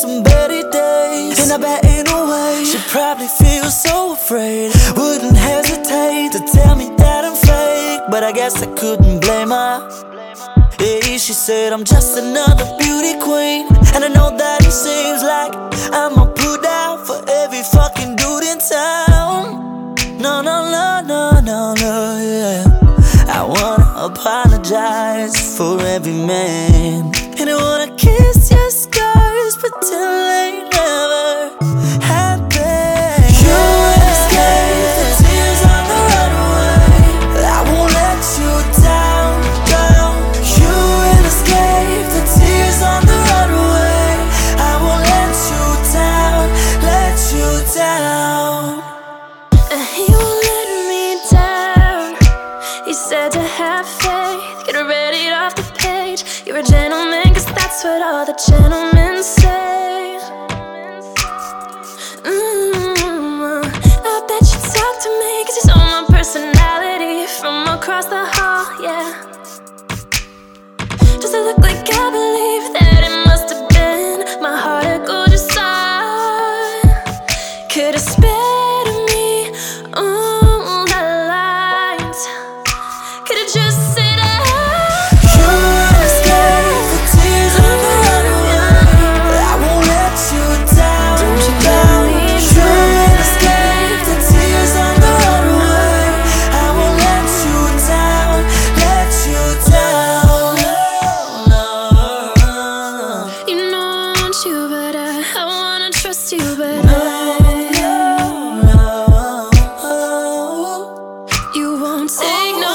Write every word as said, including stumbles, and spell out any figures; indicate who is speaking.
Speaker 1: some better days, and I bet in a way she probably feels so afraid. Wouldn't hesitate to tell me that I'm fake, but I guess I couldn't blame her. Yeah, she said I'm just another beauty queen, and I know that it seems like I'm a put out for every fucking dude in town. No, no, no, no, no, no, yeah. I wanna apologize for every man, and I wanna kiss your scars, pretend they never happened. You escape the tears on the runway, I won't let you down, down. You will escape the tears on the runway, I won't let you down, let you down.
Speaker 2: He won't let me down. He said to have faith, get ready off the page. You're a gentleman, cause that's what all the gentlemen say. mm, I bet you talk to me, cause you saw my personality from across the hall, yeah. Does it look like I believe that it must have been my heart a gorgeous sign? Could have spared me all the lines, could have just said I,
Speaker 1: you will escape the tears on the runway, I won't let you down, down. You will escape the tears on the runway, I won't let you down, let you down. No,
Speaker 2: you know I want you, but I, I wanna trust you, but I,
Speaker 1: no, no, no.
Speaker 2: you won't take no